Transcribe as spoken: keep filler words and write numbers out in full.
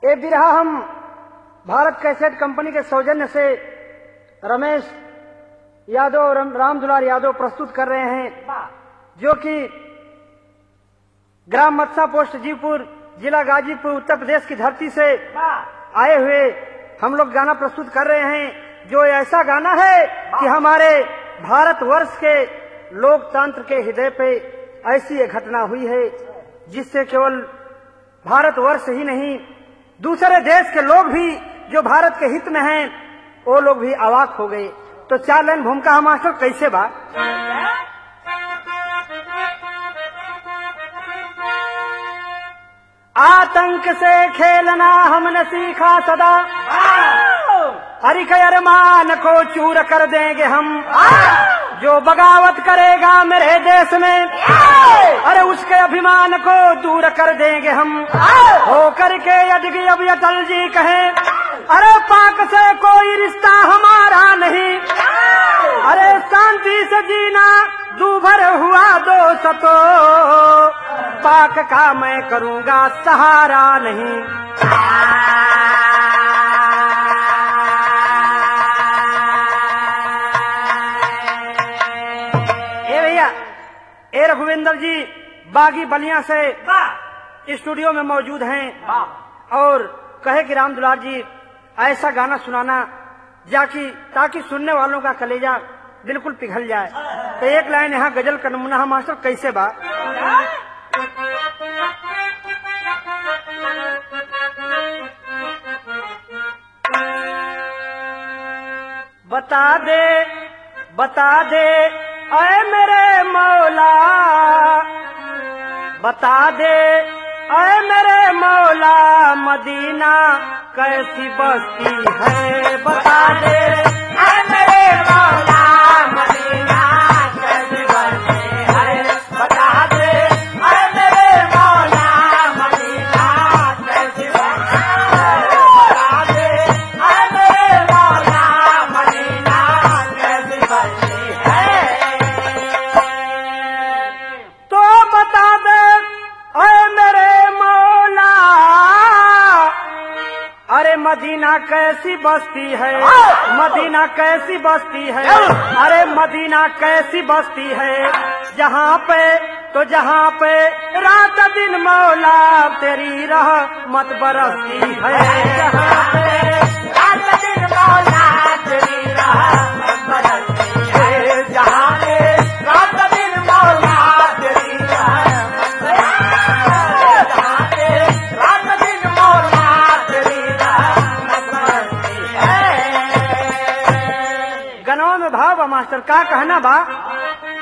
ये बिरहा हम भारत कैसेट कंपनी के सौजन्य से रमेश यादव और राम दुलार यादव प्रस्तुत कर रहे हैं, जो कि ग्राम मत्सा पोस्ट जीवपुर जिला गाजीपुर उत्तर प्रदेश की धरती से आए हुए हम लोग गाना प्रस्तुत कर रहे हैं, जो ऐसा गाना है कि हमारे भारतवर्ष के लोकतंत्र के हृदय पे ऐसी एक घटना हुई है जिससे केवल भारतवर्ष ही नहीं दूसरे देश के लोग भी जो भारत के हित में हैं वो लोग भी अवाक हो गए। तो चार लाइन भूमिका मास्टर कैसे बा? आतंक से खेलना हमने सीखा सदा, हरि के अरमान को चूर कर देंगे हम। जो बगावत करेगा मेरे देश में, अरे उसके अभिमान को दूर कर देंगे हम। हो करके यदि अब अटल जी कहें, अरे पाक से कोई रिश्ता हमारा नहीं, अरे शांति से जीना दूभर हुआ दोस्त तो पाक का मैं करूंगा सहारा नहीं। ए भैया, ए रघुविंदर जी बागी बलिया से स्टूडियो में मौजूद हैं और कहे कि राम दुलार जी ऐसा गाना सुनाना जाकि ताकि सुनने वालों का कलेजा बिल्कुल पिघल जाए। तो एक लाइन यहाँ गजल का नमूना है मास्टर, कैसे बा? बता दे बता दे ऐ मेरे मौला, बता दे ऐ मेरे मौला, मदीना कैसी बस्ती है। बता दे ऐ मेरे मौला, मदीना कैसी बस्ती है। बता दे ऐ मेरे मौला, मदीना कैसी बस्ती है। बता दे ऐ मेरे मौला, मदीना कैसी बस्ती है। तो बता दे ऐ मेरे मौला, अरे मदीना कैसी बस्ती है, मदीना कैसी बस्ती है। अरे मदीना कैसी बस्ती है, जहाँ पे तो जहाँ पे रात दिन मौला तेरी रहमत बरसती है। जहाँ पे रात दिन मौला तेरी रहमत बरसती है। जहाँ पे रात दिन मौला तेरी रहमत बरसती है। जहाँ पे रात दिन मौला तेरी रहमत बरसती है। गनवा में भाव बा मास्टर, का कहना बा?